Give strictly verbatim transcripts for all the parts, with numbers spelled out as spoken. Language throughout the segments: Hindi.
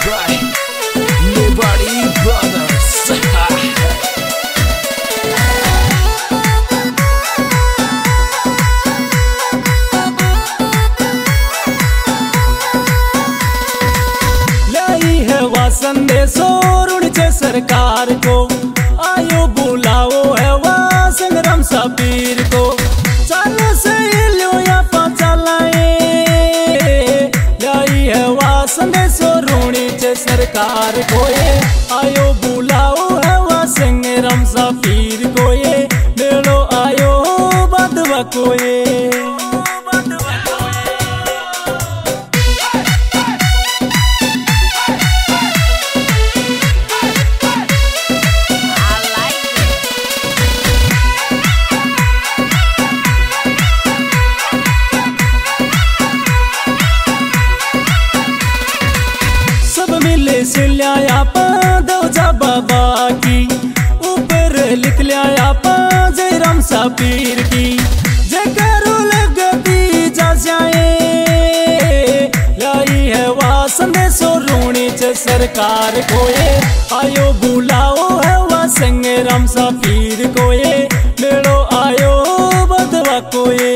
by Liberty Brothers. लाई है वा संदेशो ऋणचे सरकार को, आयो बुलाओ है वा संग्राम साबीर को। चल से लो या चलाए, लाई है वा संदेशो ऋणचे सरकार को, ये आयो बुलाओ है वा संग्राम साबीर को, ये मेलो आयो बदवा को ये। से लिया दौजा बाबा की, ऊपर लिख लिया जय राम साबीर की। जय करो लगती जा जाए, लाई है वा संदेशो ऋणचे सरकार को, ये आयो बुलाओ है वा संग्राम साबीर को, ये मेलो आयो बदवा को ये।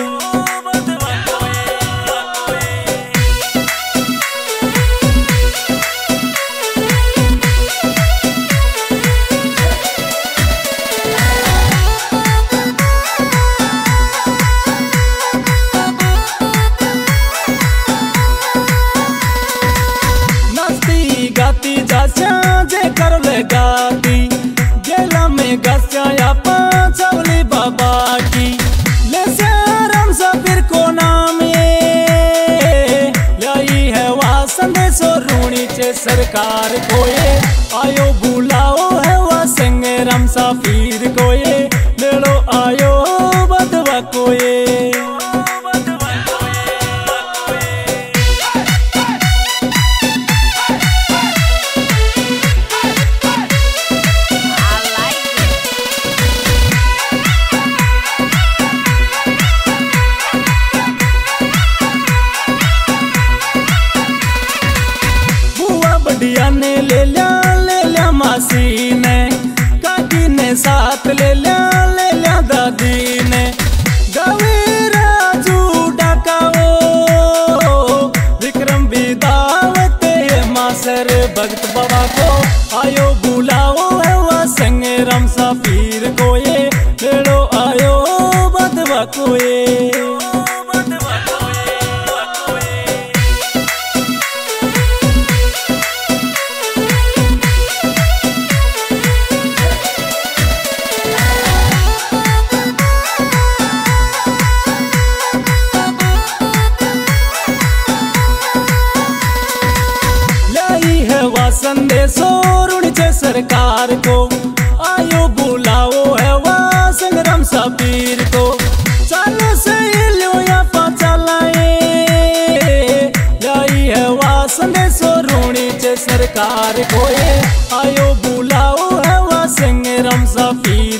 गाती जाचा जे कर ले गाती, गेला में गस्या चवली बाबा की। ले से राम साबीर को नाम ये, लाई है वा संदेशो ऋणचे सरकार को, ये आयो बुलाओ है वा संग्राम साबीर को, ये मेलो आयो बदवा को ये। बढ़िया ने ले लिया ले लिया मासी ने, काकी ने साथ ले लिया ले लिया दादी ने। गवी राजू डाकाओ विक्रम विदावते मासर भगत बाबा को, आयो बुलाओ है वा संग्राम साबीर को, ये मेलो आयो बदवा को ये। वा संदेशो ऋणचे सरकार को, आयो बुलाओ है वा संग्राम साबीर को। चल से लो या चलाए, लाई है वा संदेशो ऋणचे सरकार को, ये आयो बुलाओ है वा संग्राम साबीर।